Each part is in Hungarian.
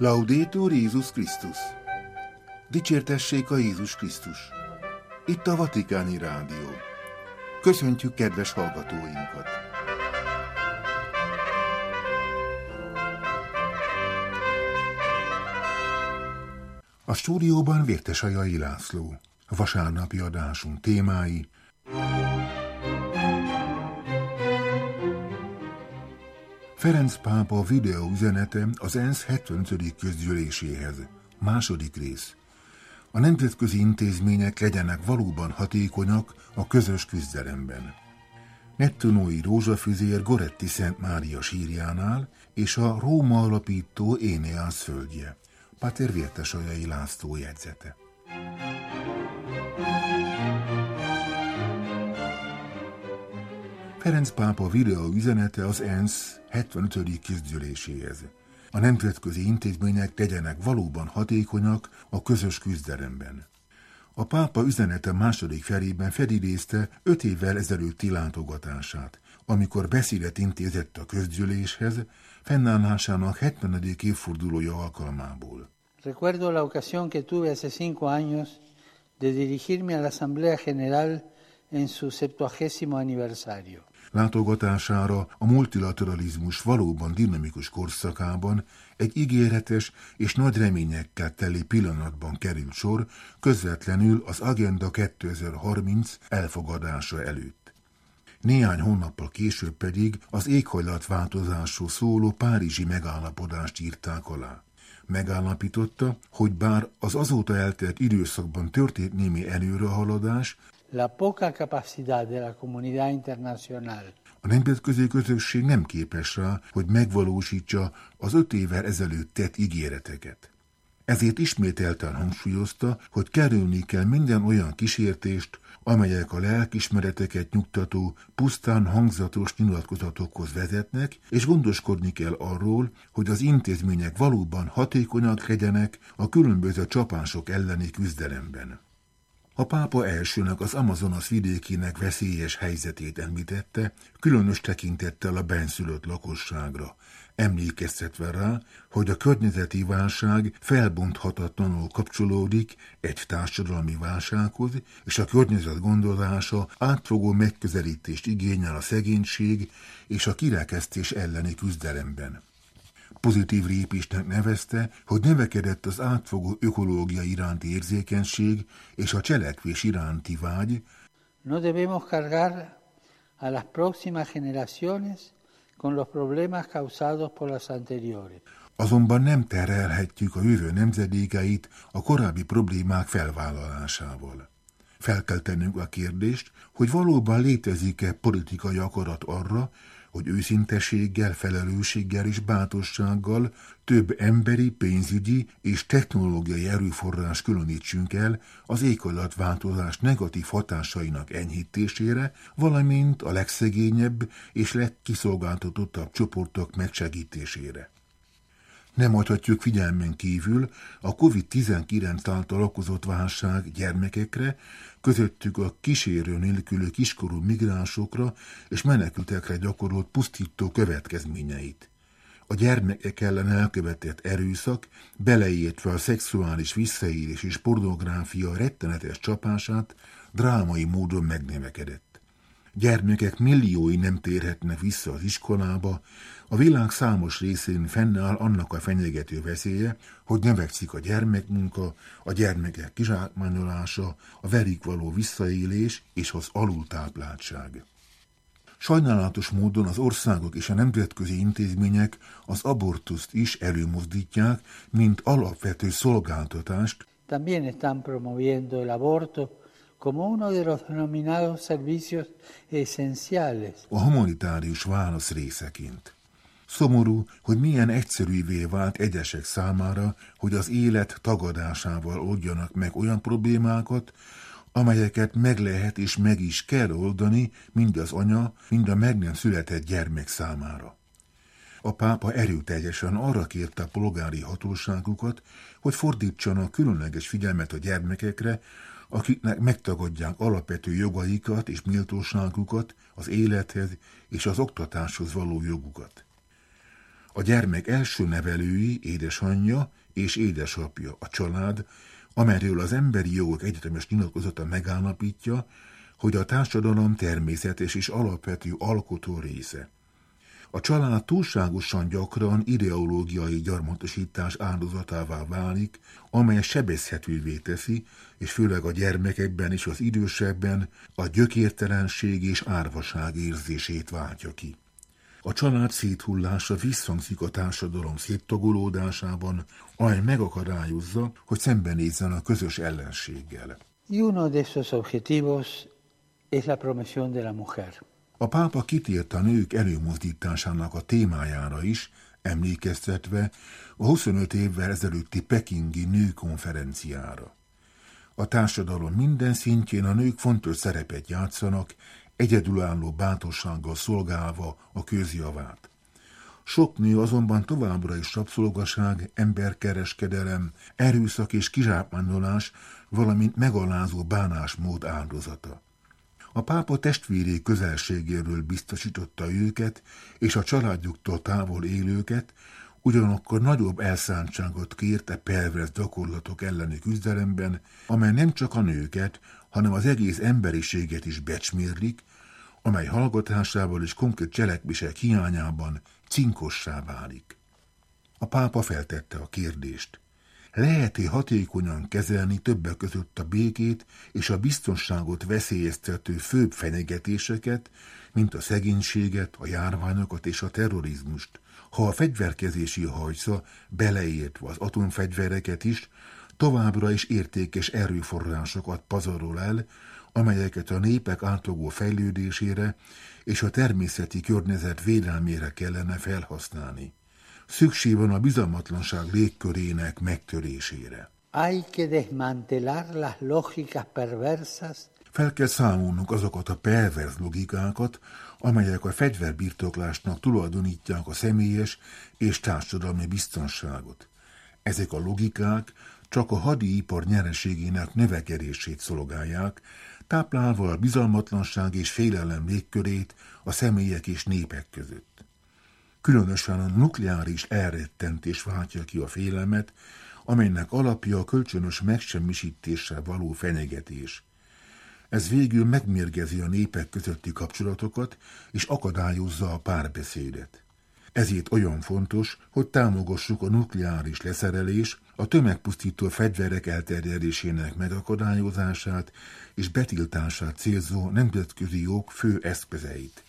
Laudetur Jézus Krisztus! Dicsértessék a Jézus Krisztus! Itt a Vatikáni Rádió. Köszöntjük kedves hallgatóinkat! A stúdióban Vértesajai László. Vasárnapi adásunk témái: Ferenc pápa videóüzenete az ENSZ 75. közgyűléséhez. Második rész. A nemzetközi intézmények legyenek valóban hatékonyak a közös küzdelemben. Nettunói rózsafüzér Goretti Szent Mária sírjánál és a Róma alapító Éneász földje. Páter Vértesajai László jegyzete. Ferenc pápa videóüzenete az ENSZ 75. közgyűléséhez. A nemzetközi intézmények legyenek valóban hatékonyak a közös küzdelemben. A pápa üzenete második felében felidézte 5 évvel ezelőtti látogatását, amikor beszédet intézett a közgyűléshez fennállásának 70. évfordulója alkalmából. Recuerdo la ocasión que tuve hace 5 años de dirigirme a la Asamblea General en su 70. aniversario. Látogatására a multilateralizmus valóban dinamikus korszakában egy ígéretes és nagy reményekkel teli pillanatban került sor közvetlenül az Agenda 2030 elfogadása előtt. Néhány hónappal később pedig az éghajlatváltozásról szóló párizsi megállapodást írták alá. Megállapította, hogy bár az azóta eltelt időszakban történt némi előrehaladás, la poca capacidad de la comunidad internacional. A nemzetközi közösség nem képes rá, hogy megvalósítsa az 5 évvel ezelőtt tett ígéreteket. Ezért ismételten hangsúlyozta, hogy kerülni kell minden olyan kísértést, amelyek a lelkismereteket nyugtató, pusztán hangzatos nyilatkozatokhoz vezetnek, és gondoskodni kell arról, hogy az intézmények valóban hatékonyak legyenek a különböző csapások elleni küzdelemben. A pápa elsőnek az Amazonas vidékének veszélyes helyzetét említette, különös tekintettel a bennszülött lakosságra, emlékeztetve rá, hogy a környezeti válság felbonthatatlanul kapcsolódik egy társadalmi válsághoz, és a környezet gondozása átfogó megközelítést igényel a szegénység és a kirekesztés elleni küzdelemben. Pozitív lépésnek nevezte, hogy növekedett az átfogó ökológia iránti érzékenység és a cselekvés iránti vágy. No debemos cargar a las próximas generaciones con los problemas causados por las anteriores. Azonban nem terhelhetjük a jövő nemzedékeit a korábbi problémák felvállalásával. Fel kell tennünk a kérdést, hogy valóban létezik-e politikai akarat arra, hogy őszinteséggel, felelősséggel és bátorsággal több emberi, pénzügyi és technológiai erőforrás különítsünk el az éghajlatváltozás negatív hatásainak enyhítésére, valamint a legszegényebb és legkiszolgáltatottabb csoportok megsegítésére. Nem hagyhatjuk figyelmen kívül a COVID-19 által okozott válság gyermekekre, közöttük a kísérő nélküli kiskorú migránsokra és menekültekre gyakorolt pusztító következményeit. A gyermekek ellen elkövetett erőszak, beleértve a szexuális visszaélés és pornográfia rettenetes csapását drámai módon megnövekedett. Gyermekek milliói nem térhetnek vissza az iskolába, a világ számos részén fennáll annak a fenyegető veszélye, hogy növekszik a gyermekmunka, a gyermekek kizsákmányolása, a velük való visszaélés és az alultápláltság. Sajnálatos módon az országok és a nemzetközi intézmények az abortuszt is előmozdítják, mint alapvető szolgáltatást. También están promoviendo el aborto como uno de los denominados servicios esenciales. A humanitárius válasz részeként. Szomorú, hogy milyen egyszerűvé vált egyesek számára, hogy az élet tagadásával oldjanak meg olyan problémákat, amelyeket meg lehet és meg is kell oldani mind az anya, mind a meg nem született gyermek számára. A pápa erőteljesen arra kérte a polgári hatóságukat, hogy fordítsanak különleges figyelmet a gyermekekre, akiknek megtagadják alapvető jogaikat és méltóságukat, az élethez és az oktatáshoz való jogukat. A gyermek első nevelői, édesanyja és édesapja, a család, amelyről az Emberi Jogok Egyetemes Nyilatkozata megállapítja, hogy a társadalom természetes és alapvető alkotó része. A család túlságosan gyakran ideológiai gyarmatosítás áldozatává válik, amely sebezhetővé teszi, és főleg a gyermekekben és az idősebbben a gyökértelenség és árvaság érzését váltja ki. A család széthullása visszhangzik a társadalom széttagolódásában, amely megakadályozza, hogy szembenézzen a közös ellenséggel. Y uno de esos objetivos es la promoción de la mujer. A pápa kitért a nők előmozdításának a témájára is, emlékeztetve a 25 évvel ezelőtti pekingi nőkonferenciára. A társadalom minden szintjén a nők fontos szerepet játszanak, egyedülálló bátorsággal szolgálva a közjavát. Sok nő azonban továbbra is rabszolgaság, emberkereskedelem, erőszak és kizsákmányolás, valamint megalázó bánásmód áldozata. A pápa testvéri közelségéről biztosította őket és a családjuktól távol élőket, ugyanakkor nagyobb elszántságot kért a perverz gyakorlatok elleni küzdelemben, amely nem csak a nőket, hanem az egész emberiséget is becsmérlik, amely hallgatásával és konkrét cselekvések hiányában cinkossá válik. A pápa feltette a kérdést: lehet-e hatékonyan kezelni többek között a békét és a biztonságot veszélyeztető főbb fenyegetéseket, mint a szegénységet, a járványokat és a terrorizmust, ha a fegyverkezési hajsza, beleértve az atomfegyvereket is, továbbra is értékes erőforrásokat pazarol el, amelyeket a népek átfogó fejlődésére és a természeti környezet védelmére kellene felhasználni. Szükség van a bizalmatlanság légkörének megtörésére. Hay que desmantelar las lógicas perversas. Fel kell számolnunk azokat a perverz logikákat, amelyek a fegyverbirtoklásnak tulajdonítják a személyes és társadalmi biztonságot. Ezek a logikák csak a hadipar nyereségének növekedését szolgálják, táplálva a bizalmatlanság és félelem légkörét a személyek és népek között. Különösen a nukleáris elrettentés váltja ki a félelmet, amelynek alapja a kölcsönös megsemmisítéssel való fenyegetés. Ez végül megmérgezi a népek közötti kapcsolatokat és akadályozza a párbeszédet. Ezért olyan fontos, hogy támogassuk a nukleáris leszerelés, a tömegpusztító fegyverek elterjedésének megakadályozását és betiltását célzó nemzetközi jog fő eszközeit.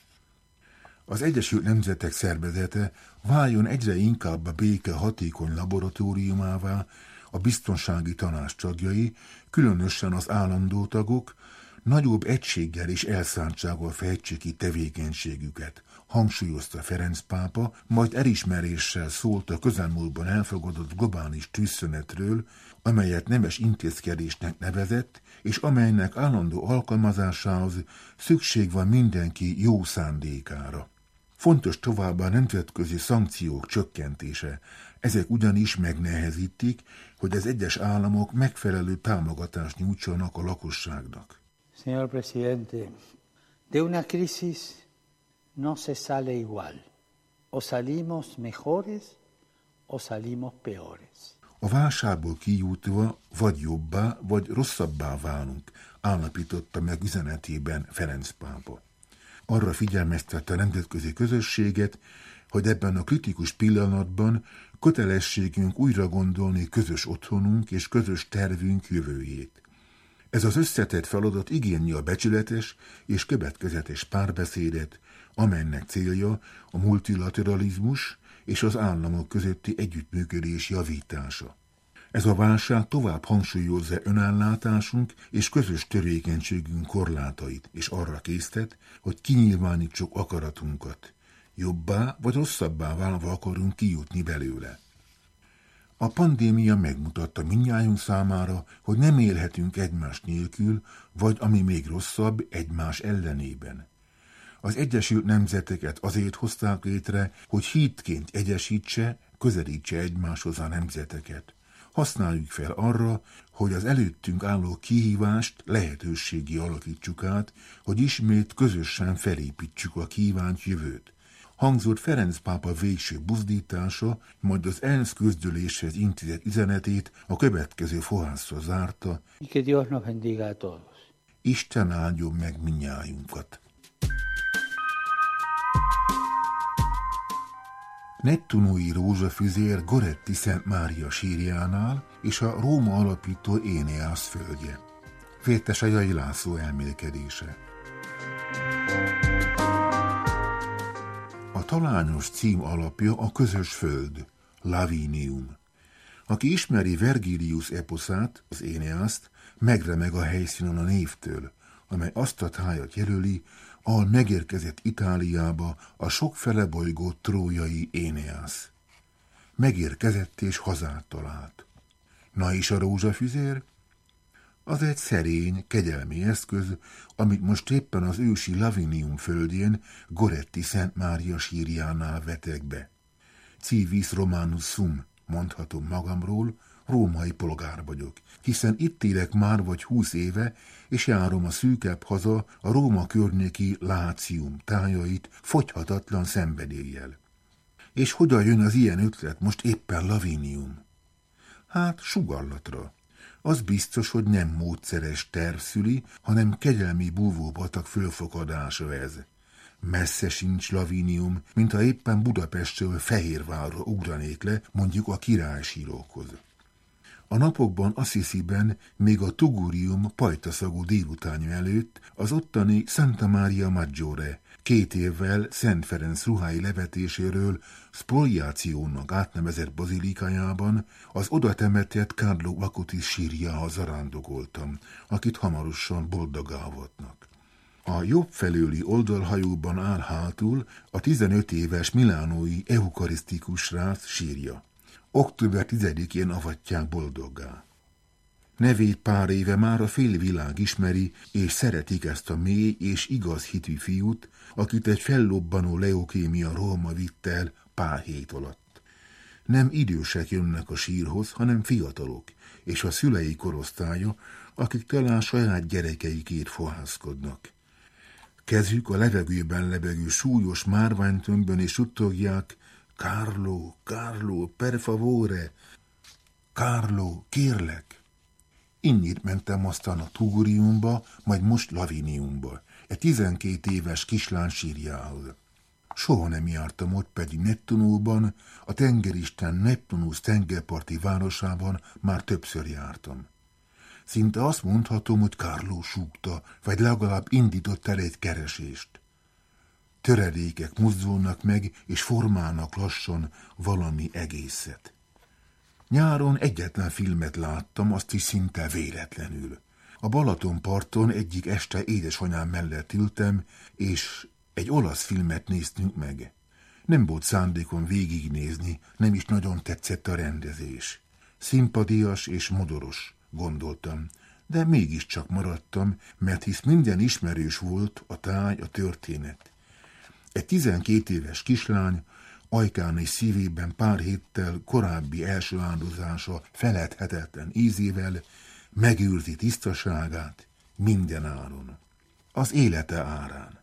Az Egyesült Nemzetek Szervezete váljon egyre inkább a béke hatékony laboratóriumává, a biztonsági tanács tagjai, különösen az állandó tagok, nagyobb egységgel és elszántsággal fejtsék ki tevékenységüket, hangsúlyozta Ferenc pápa, majd elismeréssel szólt a közelmúltban elfogadott globális tűzszünetről, amelyet nemes intézkedésnek nevezett, és amelynek állandó alkalmazásához szükség van mindenki jó szándékára. Fontos továbbá a nemzetközi szankciók csökkentése, ezek ugyanis megnehezítik, hogy az egyes államok megfelelő támogatást nyújtsanak a lakosságnak. Señor presidente, de una crisis no se sale igual. O salimos mejores, o salimos peores. A válságból kijutva vagy jobbá, vagy rosszabbá válunk, állapította meg üzenetében Ferenc pápa. Arra figyelmeztette a nemzetközi közösséget, hogy ebben a kritikus pillanatban kötelességünk újra gondolni közös otthonunk és közös tervünk jövőjét. Ez az összetett feladat igényli a becsületes és következetes párbeszédet, amelynek célja a multilateralizmus és az államok közötti együttműködés javítása. Ez a válság tovább hangsúlyozza önállátásunk és közös tevékenységünk korlátait, és arra késztet, hogy kinyilvánítsuk akaratunkat. Jobbá vagy rosszabbá válva akarunk kijutni belőle. A pandémia megmutatta mindnyájunk számára, hogy nem élhetünk egymás nélkül, vagy ami még rosszabb, egymás ellenében. Az Egyesült Nemzeteket azért hozták létre, hogy hídként egyesítse, közelítse egymáshoz a nemzeteket. Használjuk fel arra, hogy az előttünk álló kihívást lehetőséggé alakítsuk át, hogy ismét közösen felépítsük a kívánt jövőt. hangzott Ferenc pápa végső buzdítása, majd az ENSZ közgyűléshez intézett üzenetét a következő fohászra zárta: Que Dios nos bendiga a todos. Isten áldjon meg mindnyájunkat. Nettunói rózsafüzér Goretti Szent Mária sírjánál és a Róma alapító Éneász földje. Vértesejai László elmélkedése. A talányos cím alapja a közös föld, Lavinium. Aki ismeri Vergilius eposzát, az Éneászt, megremeg a helyszínen a névtől, amely azt a tájat jelöli, ahol megérkezett Itáliába a sokfele bolygó trójai Éneász. Megérkezett és hazát talált. Na és a rózsafüzér? Az egy szerény, kegyelmi eszköz, amit most éppen az ősi Lavinium földjén, Goretti Szent Mária sírjánál vetek be. Civis Romanus sum, mondhatom magamról, római polgár vagyok, hiszen itt élek már vagy 20 éve, és járom a szűkebb haza, a Róma környéki Lácium tájait fogyhatatlan szenvedéllyel. És hogyan jön az ilyen ötlet most éppen Lavinium? Hát sugallatra. Az biztos, hogy nem módszeres terv szüli, hanem kegyelmi búvópatak fölfogadása ez. Messze sincs Lavinium, mintha éppen Budapestről Fehérvárra ugranék le, mondjuk a királysírókhoz. A napokban Assisiben, még a Tugurium pajtaszagú délutánja előtt az ottani Santa Maria Maggiore 2 évvel Szent Ferenc ruhái levetéséről spoliációnak átnevezett bazilikájában az oda temetett Carlo Acutis sírjához zarándokoltam, akit hamarosan boldogávatnak. A jobb felőli oldalhajóban áll hátul a 15 éves milánói eukarisztikus srác sírja. Október 10-én avatják boldoggá. Nevét pár éve már a félvilág ismeri, és szeretik ezt a mély és igaz hitű fiút, akit egy fellobbanó leukémia rohama vitt el pár hét alatt. Nem idősek jönnek a sírhoz, hanem fiatalok, és a szülei korosztálya, akik talán saját gyerekeikért fohászkodnak. Kezük a levegőben lebegő súlyos márványtömbön, és suttogják: Carlo, Carlo, per favore, Carlo, kérlek. Innyit mentem aztán a Tuguriumba, majd most Laviniumba, egy 12 éves kislány sírjához. Soha nem jártam ott, pedig Nettunóban, a tengeristen Neptunus tengerparti városában már többször jártam. Szinte azt mondhatom, hogy Carlo súgta, vagy legalább indított el egy keresést. Töredékek mozdulnak meg, és formálnak lassan valami egészet. Nyáron egyetlen filmet láttam, azt is szinte véletlenül. A Balatonparton egyik este édesanyám mellett ültem, és egy olasz filmet néztünk meg. Nem volt szándékom végignézni, nem is nagyon tetszett a rendezés. Szimpadias és modoros, gondoltam, de mégiscsak maradtam, mert hisz minden ismerős volt, a táj, a történet. Egy 12 éves kislány ajkán és szívében pár héttel korábbi első áldozása feledhetetlen ízével megőrzi tisztaságát minden áron. Az élete árán.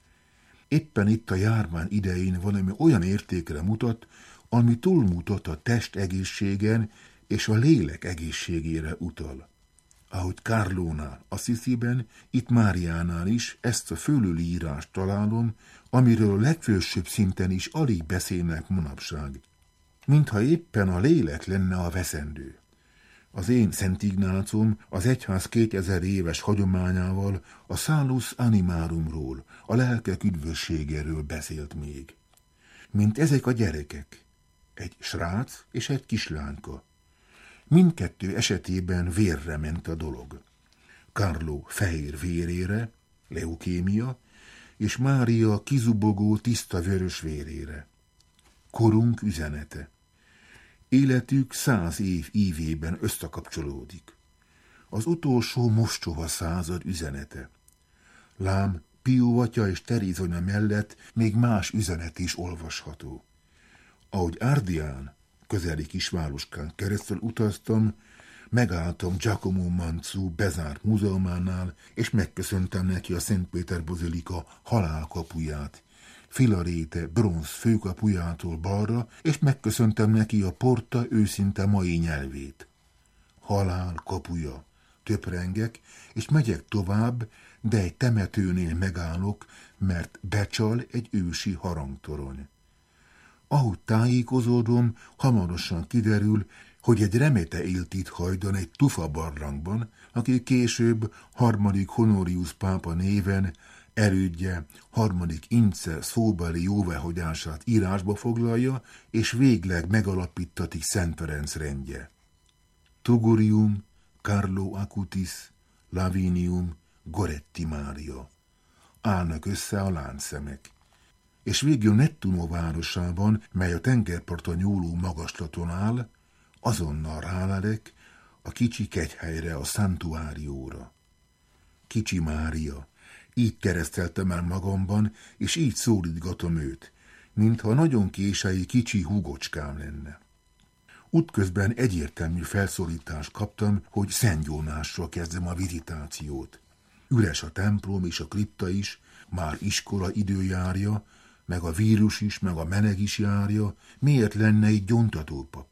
Éppen itt a járvány idején valami olyan értékre mutat, ami túlmutat a test egészségen és a lélek egészségére utal. Ahogy Carlónál, Assisiben, itt Máriánál is ezt a fölöli írást találom, amiről legfelsőbb szinten is alig beszélnek manapság. Mintha éppen a lélek lenne a veszendő. Az én Szent Ignácom az egyház 2000 éves hagyományával a Salus Animarumról, a lelkek üdvösségéről beszélt még. Mint ezek a gyerekek, egy srác és egy kislányka. Mindkettő esetében vérre ment a dolog. Carlo fehér vérére, leukémia, és Mária kizubogó tiszta vörös vérére. Korunk üzenete. Életük 100 év ívében összekapcsolódik. Az utolsó mostoha század üzenete. Lám Pió atya és Terézanya mellett még más üzenet is olvasható. Ahogy Ardián, közeli kisvároskán keresztül utaztam, megálltam Giacomo Manzu bezárt múzeumánál, és megköszöntem neki a Szent Péter bazilika halálkapuját, Filaréte bronz főkapujától balra, és megköszöntem neki a porta őszinte mai nyelvét. Halál kapuja. Töprengek, és megyek tovább, de egy temetőnél megállok, mert becsal egy ősi harangtorony. Ahogy tájékozódom, hamarosan kiderül, hogy egy remete élt itt hajdan egy tufa barlangban, aki később 3. Honorius pápa néven erődje 3. Ince szóbeli jóváhagyását írásba foglalja, és végleg megalapíttatik Szent Ferenc rendje. Tugurium, Carlo Acutis, Lavinium, Goretti Mária. Állnak össze a láncszemek. És végül Nettuno városában, mely a tengerparton nyúló magaslaton áll, azonnal rálelek a kicsi kegyhelyre, a Santuárióra. Kicsi Mária, így kereszteltem el magamban, és így szólítgatom őt, mintha nagyon kései kicsi húgocskám lenne. Útközben egyértelmű felszólítást kaptam, hogy Szent Jónásra kezdem a vizitációt. Üres a templom és a kripta is, már iskola időjárja, meg a vírus is, meg a meleg is járja, miért lenne egy gyóntatópap?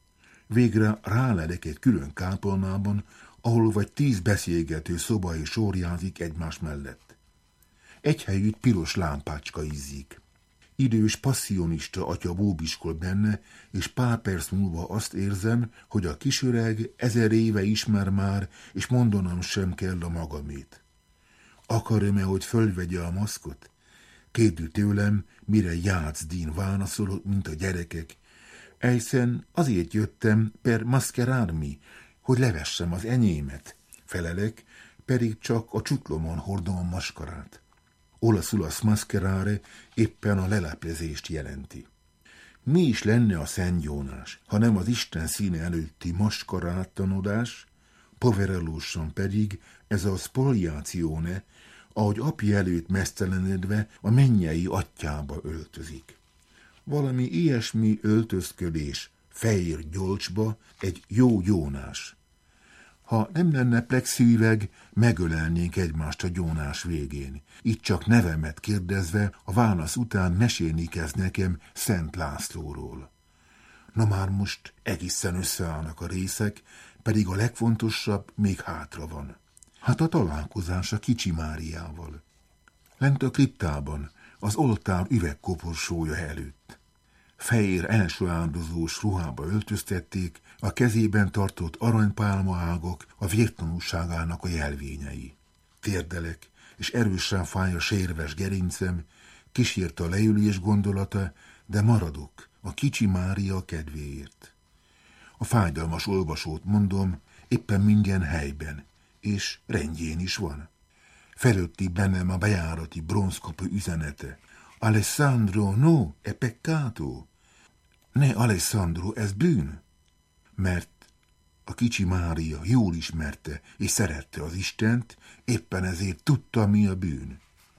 Végre rálelek egy külön kápolnában, ahol vagy 10 beszélgető szoba és sorjázik egymás mellett. Egy helyütt piros lámpácska izzik. Idős passzionista atya bóbiskol benne, és pár perc múlva azt érzem, hogy a kisöreg 1000 éve ismer már, és mondanom sem kell a magamét. Akarom-e, hogy fölvegye a maszkot? Kérdő tőlem, mire Játzdín válaszolott, mint a gyerekek. Egyszen azért jöttem per mascherarmi, hogy levessem az enyémet. Felelek, pedig csak a csutlomon hordom a maskarát. Olaszul a smaskerare éppen a leleplezést jelenti. Mi is lenne a Szent Jónás, ha nem az Isten színe előtti maskarátanodás, poverelósan pedig ez a spoliazione, ahogy apja előtt mesztelenedve a mennyei atyába öltözik. Valami ilyesmi öltözködés, fehér gyolcsba, egy jó Jónás. Ha nem lenne plexűüveg, megölelnénk egymást a gyónás végén. Itt csak nevemet kérdezve, a válasz után mesélni kezd nekem Szent Lászlóról. Na már most egészen összeállnak a részek, pedig a legfontosabb még hátra van. Hát a találkozás a Kicsi Máriával. Lent a kriptában, az oltár üvegkoporsója előtt. Fehér első áldozós ruhába öltöztették, a kezében tartott aranypálmaágak a vértanúságának a jelvényei. Térdelek, és erősen fáj a sérves gerincem, kísérte a leülés gondolata, de maradok a Kicsi Mária kedvéért. A fájdalmas olvasót mondom, éppen minden helyben, és rendjén is van. Felötti bennem a bejárati bronzkapu üzenete. Alessandro, no, è peccato. Ne, Alessandro, ez bűn. Mert a Kicsi Mária jól ismerte és szerette az Istent, éppen ezért tudta, mi a bűn.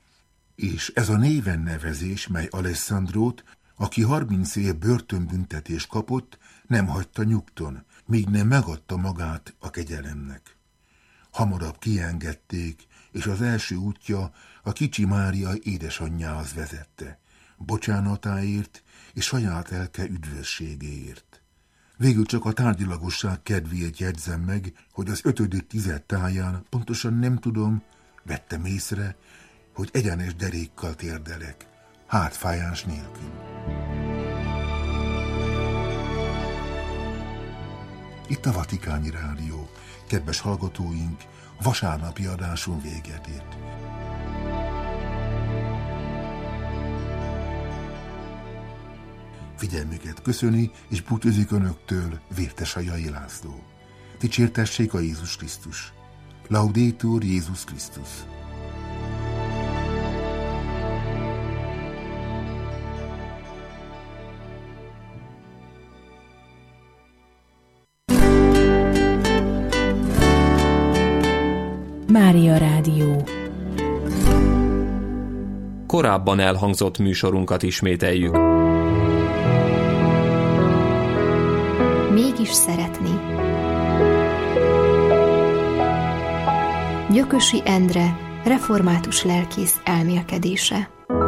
És ez a néven nevezés, mely Alessandrót, aki 30 év börtönbüntetést kapott, nem hagyta nyugton, míg nem megadta magát a kegyelemnek. Hamarabb kiengedték, és az első útja a Kicsi Mária édesanyjához vezette, bocsánatáért és saját lelke üdvösségéért. Végül csak a tárgyilagosság kedvéért jegyzem meg, hogy az 5. tized táján, pontosan nem tudom, vettem észre, hogy egyenes derékkal térdelek, hátfájás nélkül. Itt a Vatikáni Rádió. Kedves hallgatóink, a vasárnapi adáson véget ért. Figyelmüket köszöni és búcsúzik önöktől Vértesajai László. Dicsértessék a Jézus Krisztus. Laudetur Jézus Krisztus. Mária Rádió. Korábban elhangzott műsorunkat ismételjük. Mégis szeretni. Gyökösi Endre, református lelkész elmélkedése.